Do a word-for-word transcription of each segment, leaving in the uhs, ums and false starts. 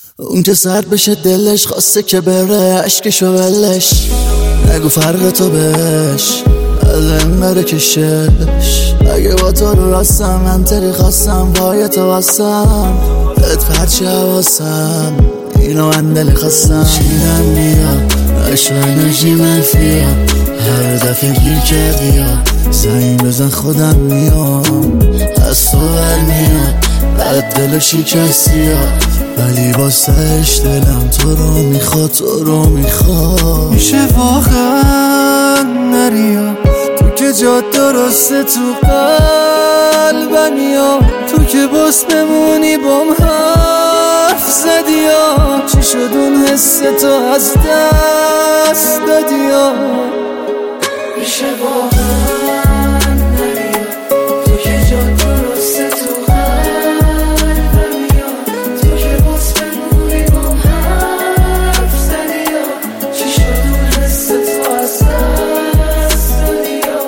اون که سرد بشه دلش خواسته که بره عشقشو ولش، نگو فرق تو بهش از این بره کشش. اگه با تو رو راستم من تری خواستم پای تو واسم بهت پرچه حواسم اینو من دلی خواستم. شیرم بیا عشق انرژی منفیه هر دفعه گیر کردی یا زنگ بزن خودم میام از تو برمیاد بعد دل شکستی ها ولی واسهش دلم تو رو میخواد تو رو میخواد. میشه واقعا نریا تو که جا درسته تو قلبم یا تو که باز بمونی بام حرف زدی یا چی شد اون حس تو از دست دادی یا. میشه واقعا نریا تو که جا درسته تو قلبم یا تو که باز بمونی بام حرف زدی یا چی شد اون حس تو از دست دادی یا.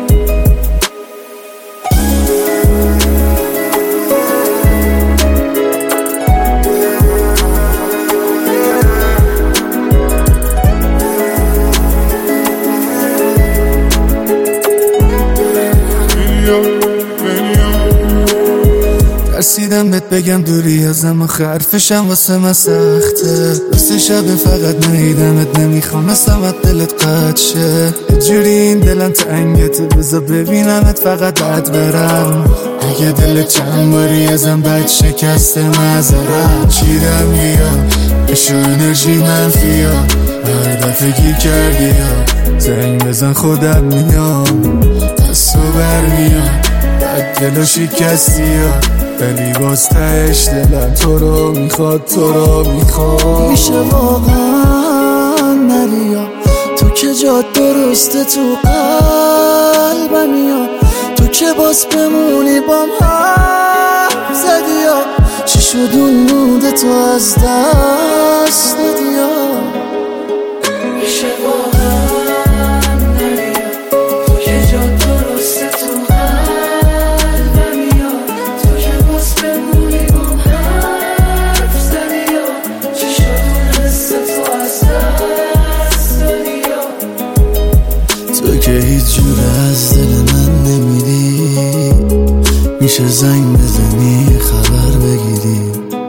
ترسیدم بهت بگم دوری ازم آخه حرفشم واسه من سخته. راست شب فقط ندیدمت نمیخوام مثلمت دلت قد شه. یه جوری این دلم تنگته بذار ببینمت فقط بد برم. اگه دلت چند باری ازم بد شکسته معذرت. چیرم بیا عشق انرژی منفیه هر دفعه گیر کردی یا زنگ بزن خودم میام از تو برمیاد بعد دلو شکستی یا ولی باز تهش دلم تو رو میخواد تو رو میخواد. میشه واقعا نریا تو که جا درسته تو قلبم یا تو که باز بمونی بام حرف زدی یا چی شد اون موده تو از دست دادی یا. میشه واقعا نریا تو که جا درسته تو قلبم یا تو که باز بمونی بام حرف زدی یا چی شد اون حس تو از دست دادی یا. تو که هیچ جوره از دل من نمیدی میشه زنگ بزنی خبر بگیری.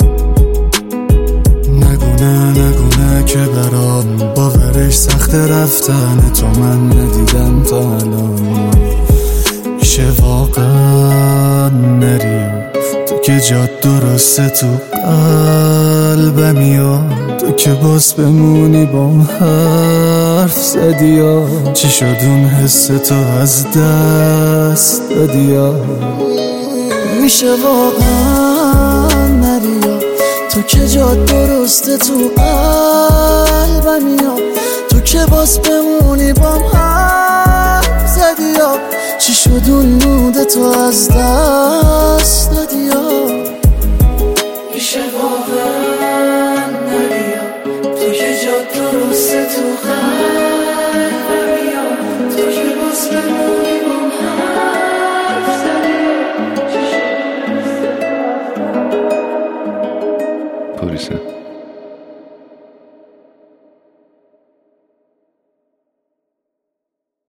نگو نه نگو نه که برام باورش سخت رفتن تو من ندیدم تا الان. میشه واقعا نری تو که جا درسته تو قلبم یا تو که باز بمونی بام حرف زدی یا چی شد اون حس تو از دست دادی یا. میشه واقعا نریا تو که جا درسته تو قلبم یا تو که باز بمونی بام حرف زدی یا چی شد اون موده تو از دست دادی یا.